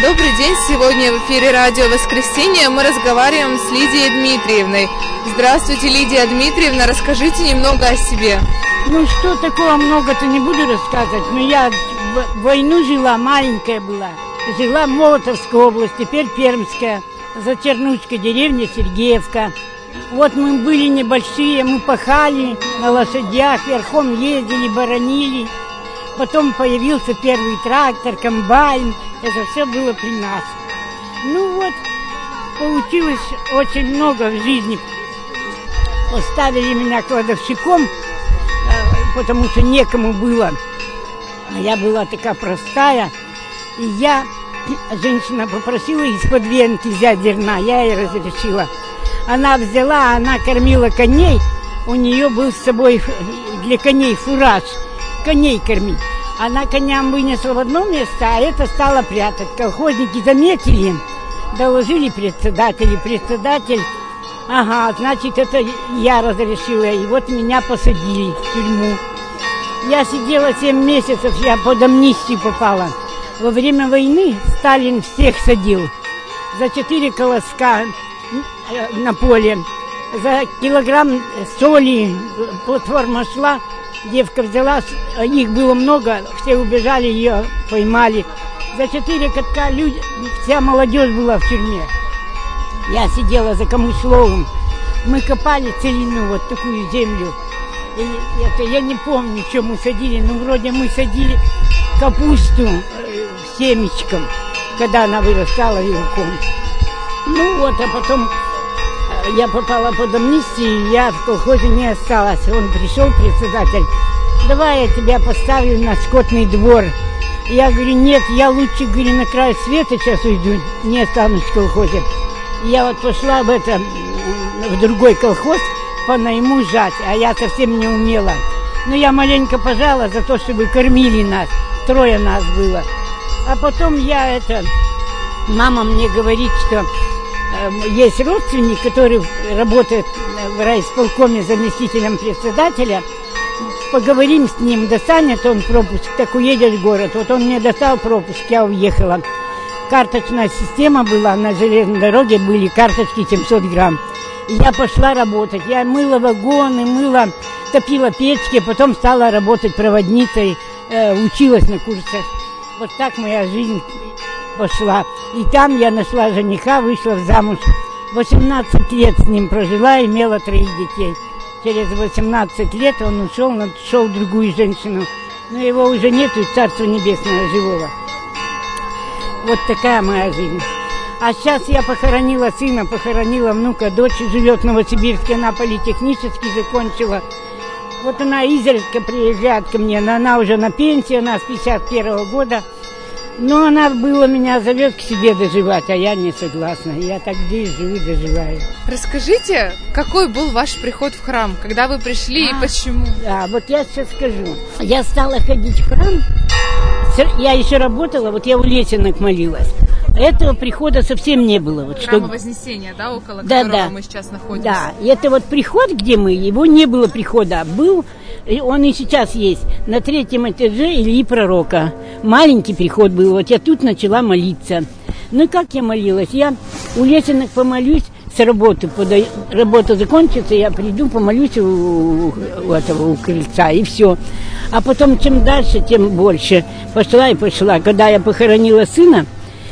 Добрый день! Сегодня в эфире радио «Воскресенье» мы разговариваем с Лидией Дмитриевной. Здравствуйте, Лидия Дмитриевна, расскажите немного о себе. Ну что такого много-то не буду рассказывать, но я в войну жила, маленькая была. Жила в Молотовской области, теперь Пермская, за Чернушкой, деревня Сергеевка. Вот мы были небольшие, мы пахали на лошадях, верхом ездили, боронили. Потом появился первый трактор, комбайн. Это все было при нас. Ну вот, получилось очень много в жизни. Поставили меня кладовщиком, потому что некому было. А я была такая простая. И женщина попросила из-под венки взять зерна. Я ей разрешила. Она взяла, она кормила коней. У нее был с собой для коней фураж. Коней кормить. Она коням вынесла в одно место, а это стала прятать. Колхозники заметили, доложили председателю. Председатель, ага, значит, это я разрешила. И вот меня посадили в тюрьму. Я сидела 7 месяцев, я под амнистию попала. Во время войны Сталин всех садил. За 4 колоска на поле, за килограмм соли платформа шла. Девка взяла, их было много, все убежали, ее поймали. За 4 катка вся молодежь была в тюрьме. Я сидела за Камышловым. Мы копали целину, вот такую землю. И это я не помню, что мы садили, но вроде мы садили капусту семечком, когда она вырастала вилком. Ну вот, а потом я попала под амнистию, я в колхозе не осталась. Он пришел, председатель, давай я тебя поставлю на скотный двор. Я говорю, нет, я лучше, говорю, на край света сейчас уйду, не останусь в колхозе. Я вот пошла в другой колхоз по найму жать, а я совсем не умела. Но я маленько пожала за то, чтобы кормили нас, 3 нас было. А потом мама мне говорит, что есть родственник, который работает в райисполкоме заместителем председателя. Поговорим с ним, достанет он пропуск, так уедешь в город. Вот он мне достал пропуск, я уехала. Карточная система была, на железной дороге были карточки 700 грамм. И я пошла работать. Я мыла вагоны, топила печки, потом стала работать проводницей, училась на курсах. Вот так моя жизнь пошла. И там я нашла жениха, вышла замуж. 18 лет с ним прожила, имела 3 детей. Через 18 лет он ушел, нашел другую женщину. Но его уже нету, царства небесного живого. Вот такая моя жизнь. А сейчас я похоронила сына, похоронила внука. Дочь живет в Новосибирске, она политехнический закончила. Вот она изредка приезжает ко мне, но она уже на пенсии, она с 51 года. Но она меня зовет к себе доживать, а я не согласна. Я так здесь живу, доживаю. Расскажите, какой был ваш приход в храм? Когда вы пришли и почему? Да, вот я сейчас скажу. Я стала ходить в храм. Я еще работала, вот я у Лесенок молилась. Этого прихода совсем не было. Вот Храма Вознесения, да, около которого мы сейчас находимся? Да, и это вот приход, где мы, его не было прихода, был, он и сейчас есть, на 3-м этаже Ильи Пророка. Маленький приход был, вот я тут начала молиться. Ну, как я молилась? Я у Лесенок помолюсь с работы, работа закончится, я приду, помолюсь у крыльца, и все. А потом, чем дальше, тем больше. Пошла и пошла. Когда я похоронила сына,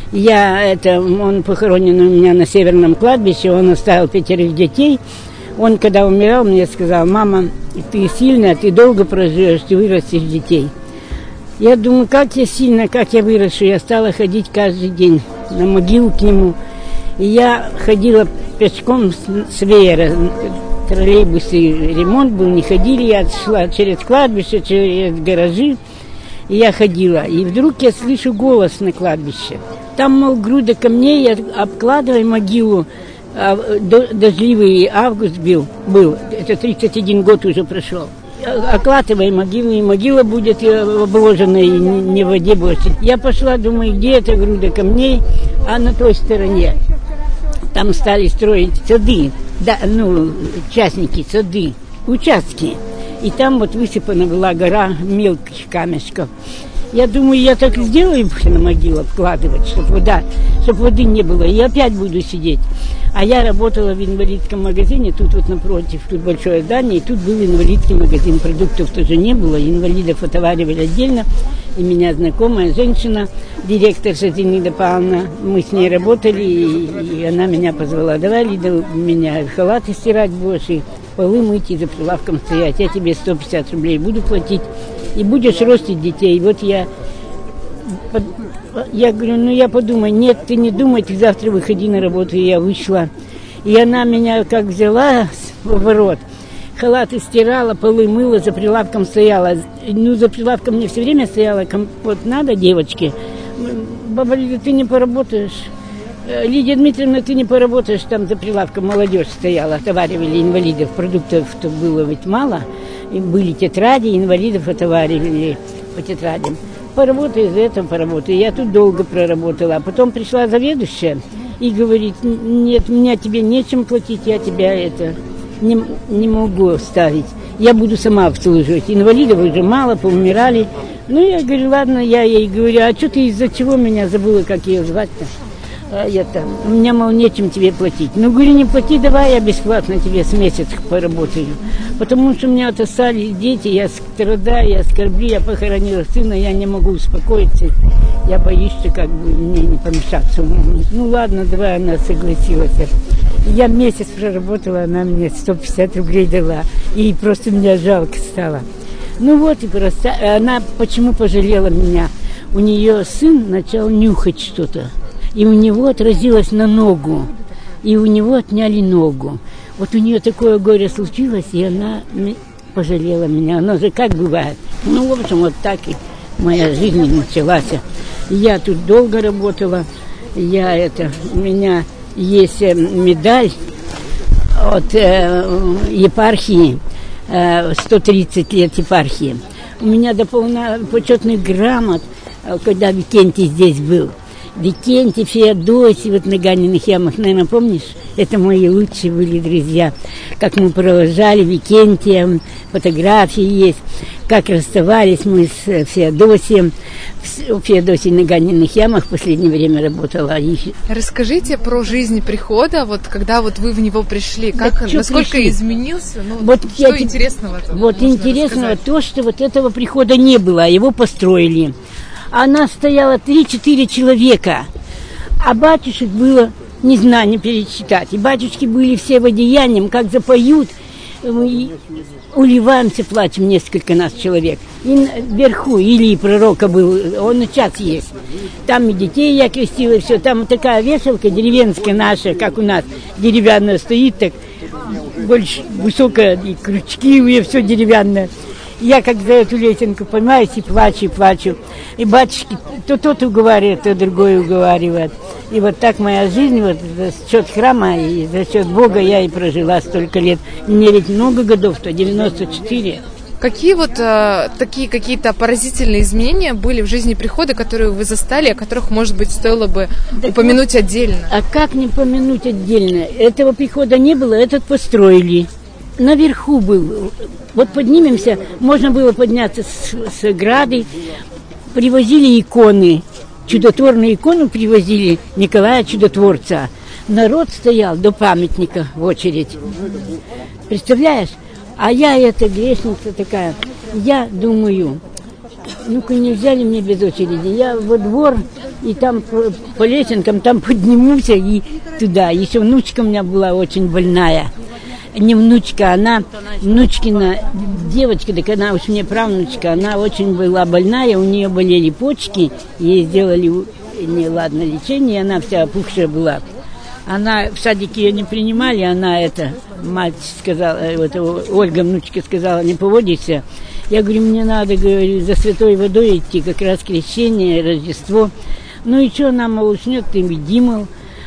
он похоронен у меня на Северном кладбище, он оставил 5 детей. Он, когда умирал, мне сказал: мама, ты сильная, ты долго проживешь, ты вырастешь детей. Я думаю, как я сильная, как я выращу. Я стала ходить каждый день на могилу к нему. И я ходила пешком с Веера. Троллейбусы, ремонт был, не ходили. Я шла через кладбище, через гаражи. И я ходила. И вдруг я слышу голос на кладбище. Там, мол, груда камней, обкладывай могилу. Дождливый август был. Это 31 год уже прошел. Окладывай могилу, и могила будет обложена, и не в воде больше. Я пошла, думаю, где эта груда камней, а на той стороне. Там стали строить сады, частники, сады, участки. И там вот высыпана была гора мелких камешков. Я думаю, я так и сделаю на могилу вкладывать, чтобы воды не было. И опять буду сидеть. А я работала в инвалидском магазине, тут вот напротив, тут большое здание, и тут был инвалидский магазин. Продуктов тоже не было, инвалидов отоваривали отдельно. И меня знакомая женщина, директор Зинаида Павловна, мы с ней работали, и она меня позвала. Давай, Лида, меня халаты стирать будешь, и полы мыть, и за прилавком стоять. Я тебе 150 рублей буду платить, и будешь ростить детей. И вот я говорю, ну я подумаю, нет, ты не думай, ты завтра выходи на работу. И я вышла. И она меня как взяла в ворот, халаты стирала, полы мыла, за прилавком стояла. Ну, за прилавком мне все время стояла, компот надо, девочки. Баба Лида, ты не поработаешь. Лидия Дмитриевна, ты не поработаешь, там за прилавком молодежь стояла, отоваривали инвалидов, продуктов-то было ведь мало. И были тетради, инвалидов отоваривали по тетрадям. Поработай из этого, поработай. Я тут долго проработала. А потом пришла заведующая и говорит, нет, меня тебе нечем платить, я тебя не могу ставить. Я буду сама обслуживать. Инвалидов уже мало, поумирали. Ну, я говорю, ладно, я ей говорю, а что ты из-за чего меня забыла, как ее звать-то? У меня, мол, нечем тебе платить. Ну, говорю, не плати, давай я бесплатно тебе с месяца поработаю. Потому что у меня вот остались дети, я страдаю, я скорблю, я похоронила сына, я не могу успокоиться. Я боюсь, что как бы мне не помешаться. Ну, ладно, давай, она согласилась. Я месяц проработала, она мне 150 рублей дала. И просто мне жалко стало. Ну вот, и просто она почему пожалела меня? У нее сын начал нюхать что-то. И у него отразилось на ногу. И у него отняли ногу. Вот у нее такое горе случилось, и она пожалела меня. Оно же как бывает. Ну, в общем, вот так и моя жизнь началась. Я тут долго работала. У меня есть медаль от епархии, 130 лет епархии. У меня до почетных грамот, когда Викентий здесь был. Викентий, Феодосий, вот на Ганиных ямах, наверное, помнишь? Это мои лучшие были друзья. Как мы провожали Викентия, фотографии есть. Как расставались мы с Феодосием. Феодосий на Ганиных ямах в последнее время работала. Расскажите про жизнь прихода, вот когда вот вы в него пришли. Как, да, насколько пришли? Изменился? Ну, вот что интересного-то? Вот интересного то, что вот этого прихода не было, а его построили. Она стояла 3-4 человека, а батюшек было, не знаю, не пересчитать. И батюшки были все в одеянии, как запоют, уливаемся, плачем, несколько нас человек. И вверху Илии пророка был, он и сейчас есть. Там и детей я крестила, и все. Там такая вешалка деревенская наша, как у нас, деревянная стоит, так больше высокая, и крючки у нее все деревянное. Я как за эту лесенку, понимаете, плачу. И батюшки то тот уговаривает, то другой уговаривает. И вот так моя жизнь, вот за счет храма и за счет Бога я и прожила столько лет. Мне ведь много годов-то, 94. Какие вот такие какие-то поразительные изменения были в жизни прихода, которые вы застали, о которых, может быть, стоило бы упомянуть отдельно? А как не помянуть отдельно? Этого прихода не было, этот построили. Наверху был. Вот поднимемся, можно было подняться с ограды. Привозили иконы, чудотворную икону привозили Николая Чудотворца. Народ стоял до памятника в очередь. Представляешь? А я грешница такая. Я думаю, ну-ка нельзя ли мне без очереди? Я во двор, и там по лесенкам, там поднимусь и туда. Еще внучка у меня была очень больная. Не внучка, она внучкина девочка, так она уж мне правнучка, она очень была больная, у нее болели почки, ей сделали неладное лечение, она вся опухшая была. Она в садике ее не принимали, она мать сказала, Ольга, внучка сказала, не поводишься. Я говорю, мне надо, говорю, за святой водой идти, как раз крещение, Рождество. Ну и что, она, мол, уснет, ты иди, мол.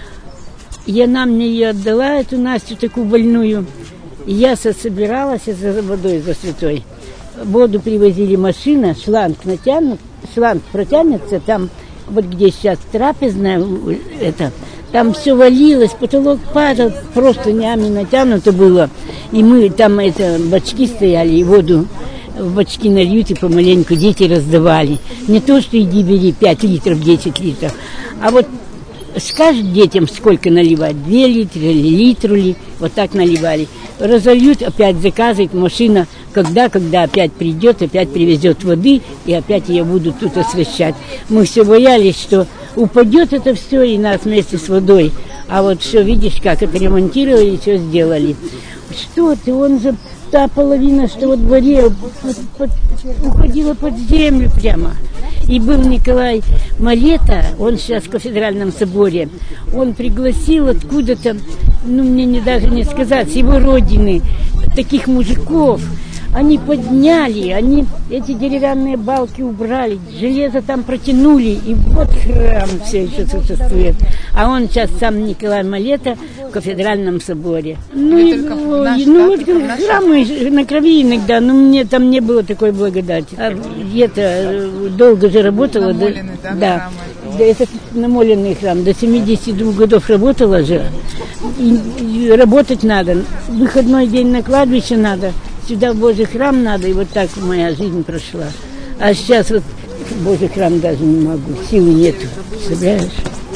И она мне ее отдала, эту Настю такую больную. И я собиралась за водой, за святой. Воду привозили машина, шланг протянется, там, вот где сейчас трапезная, там все валилось, потолок падал, просто нями натянуто было. И мы там, бачки стояли, и воду в бачки нальют и помаленьку дети раздавали. Не то, что иди бери 5 литров, 10 литров, а вот скажет детям, сколько наливать, 2 литра или литру ли, вот так наливали. Разольют, опять заказывает машина, когда опять придет, опять привезет воды, и опять ее будут тут освещать. Мы все боялись, что упадет это все и нас вместе с водой. А вот все, видишь, как это ремонтировали, все сделали. Что ты, он же, та половина, что во дворе уходила под землю прямо. И был Николай Малета, он сейчас в кафедральном соборе, он пригласил откуда-то, мне даже не сказать, с его родины, таких мужиков. Они подняли, они эти деревянные балки убрали, железо там протянули, и вот храм все еще существует. А он сейчас сам Николай Малета в кафедральном соборе. Храмы на крови иногда, но мне там не было такой благодати. А где-то долго же работала. Да, это намоленный храм. До 72 годов работала же. И работать надо. Выходной день на кладбище надо. Сюда в Божий храм надо, и вот так моя жизнь прошла. А сейчас вот в Божий храм даже не могу, силы нету, представляешь?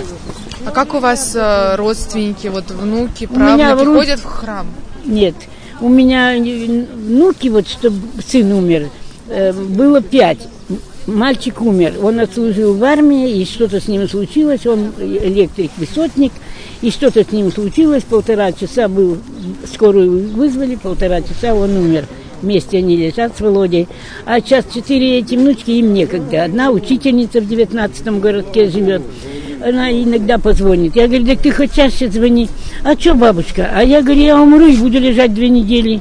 А как у вас родственники, вот внуки, правнуки ходят в храм? Нет, у меня внуки, вот чтобы сын умер, было 5. Мальчик умер, он отслужил в армии, и что-то с ним случилось, он электрик-высотник, и что-то с ним случилось, 1,5 часа был, скорую вызвали, 1,5 часа он умер. Вместе они лежат с Володей. А сейчас 4 эти внучки, им некогда. Одна учительница в 19-м городке живет, она иногда позвонит. Я говорю, так ты хоть чаще звони. А что, бабушка? А я говорю, я умру и буду лежать 2 недели.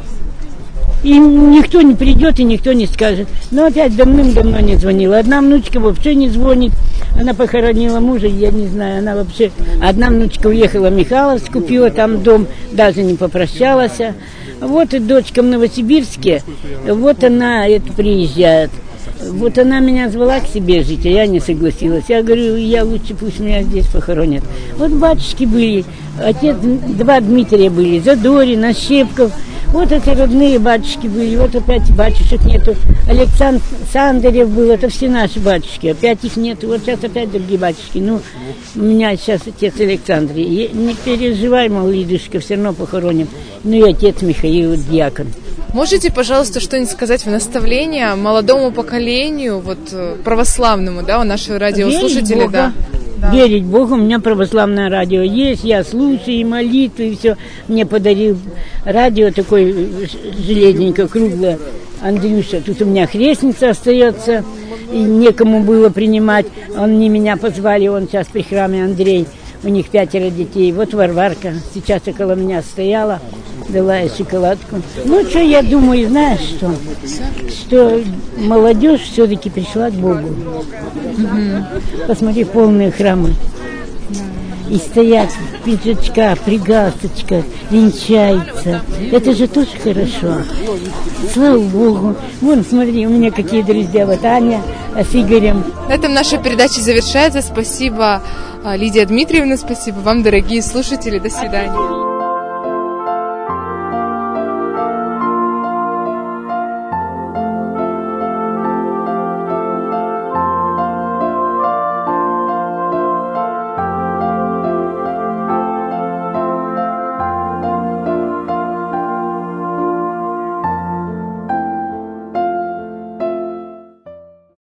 И никто не придет, и никто не скажет. Но опять давным-давно не звонила. Одна внучка вообще не звонит. Она похоронила мужа, я не знаю, она вообще... Одна внучка уехала в Михайловск, купила там дом, даже не попрощалась. Вот и дочка в Новосибирске, вот она это приезжает. Вот она меня звала к себе жить, а я не согласилась. Я говорю, я лучше пусть меня здесь похоронят. Вот батюшки были, отец, 2 Дмитрия были, Задорин, Ощепков. Вот эти родные батюшки были, вот опять батюшек нету. Александр Сандарев был, это все наши батюшки, опять их нету. Вот сейчас опять другие батюшки. У меня сейчас отец Александр. Не переживай, мол, Лидушка, все равно похороним. И отец Михаил, диакон. Можете, пожалуйста, что-нибудь сказать в наставление молодому поколению, вот православному, да, у нашего радиослушателя, да? Верить Богу, у меня православное радио есть, я слушаю и молитвы, и все. Мне подарил радио такое железненькое, круглое, Андрюша. Тут у меня крестница остается, и некому было принимать. Не меня позвали, он сейчас при храме Андрей. У них 5 детей. Вот Варварка сейчас около меня стояла, дала ей шоколадку. Что я думаю, знаешь что? Что молодежь все-таки пришла к Богу. Посмотри, полные храмы. И стоят в пиджачках, при галстучках, венчаются. Это же тоже хорошо. Слава Богу. Вон, смотри, у меня какие друзья. Вот Аня с Игорем. На этом наша передача завершается. Спасибо, Лидия Дмитриевна. Спасибо вам, дорогие слушатели. До свидания.